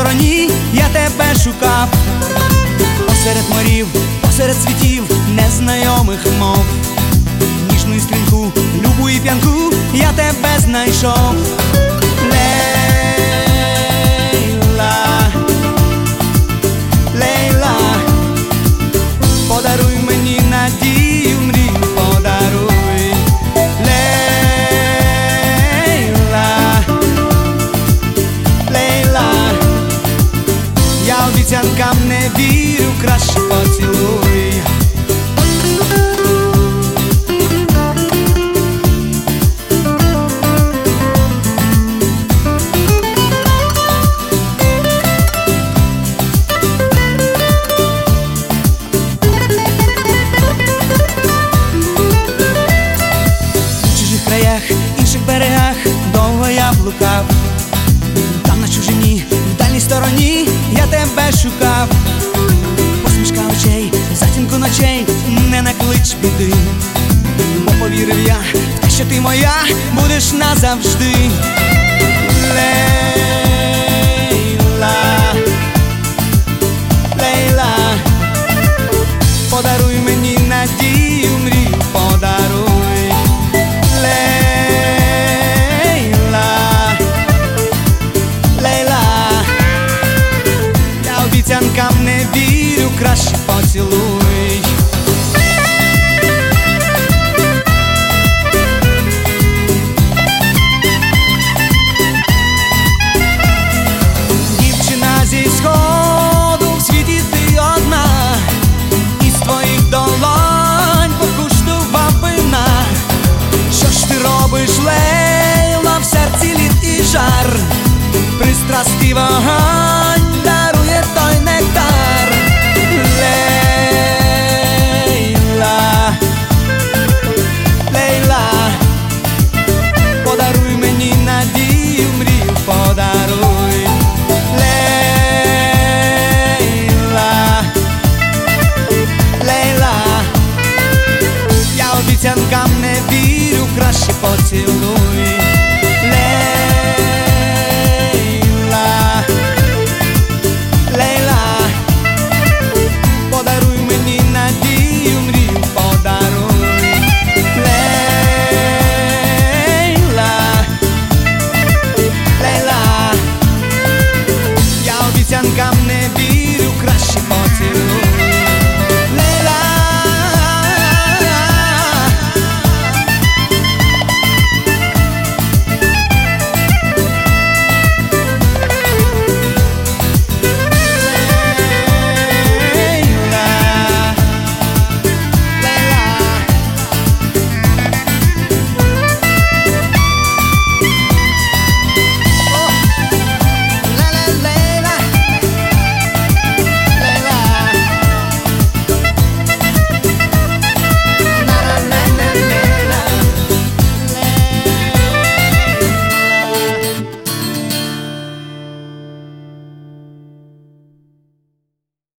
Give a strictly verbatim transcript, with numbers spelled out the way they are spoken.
стороні я тебе шукав, посеред морів, посеред світів, незнайомих мов, ніжну і стрімку, любу і п'янку я тебе знайшов. Лейла, Лейла, подаруй мені надію, мрію подаруй. Лейла, Лейла, я обіцянкам не вірю, краще поцілуй. Інших берегах довго я блукав, там на чужині, в дальній стороні я тебе шукав. Посмішка очей, затінку ночей, не наклич біди, бо повірив я в те, що ти моя будеш назавжди. Лейла, Лейла, подаруй мені надію, мрію подаруй. Обіцянкам не вірю, краще поцілуй. Дівчина зі сходу, в світі ти одна, із твоїх долонь покуштував вина. Що ж ти робиш, Лейла, в серці лід і жар, пристрастий вогонь дарує той нектар. Лейла, Лейла, подаруй мені надію, мрію подаруй. Лейла, Лейла, я обіцянкам не вірю, краще поцілуй.